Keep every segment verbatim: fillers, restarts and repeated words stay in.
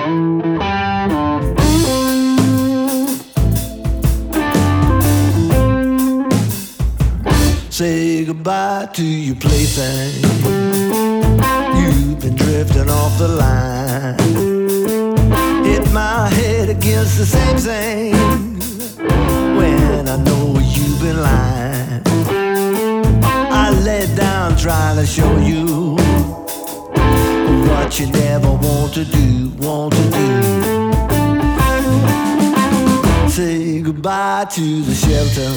Say goodbye to your plaything. You've been drifting off the line. Hit my head against the same thing when I know you've been lying. I let down trying to show you what you never want to do, want to do. Say goodbye to the shelter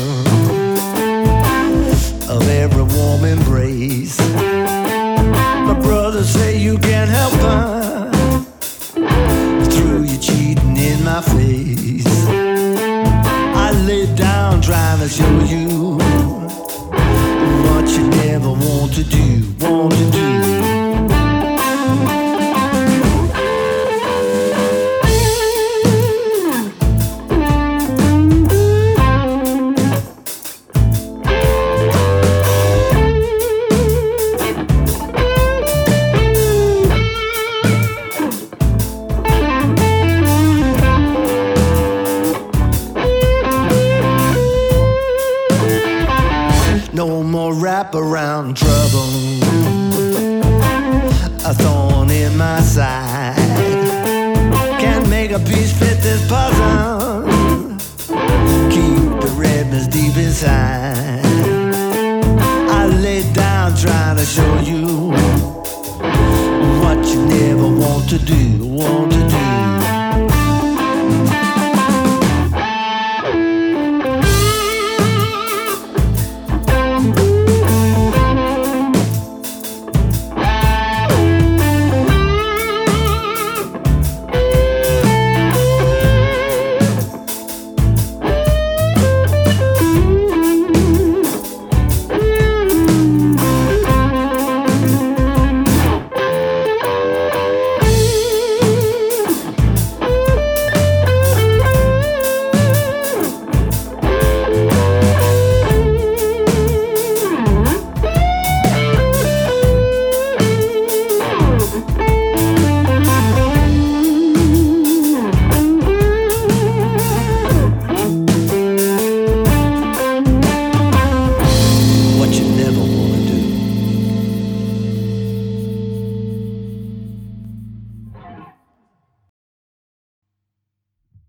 of every warm embrace. My brothers say you can't help her through you cheating in my face. I lay down trying to show you what you never want to do, want to do. No more wraparound trouble, a thorn in my side. Can't make a piece fit this puzzle. Keep the redness deep inside. I lay down trying to show you what you never want to do, want to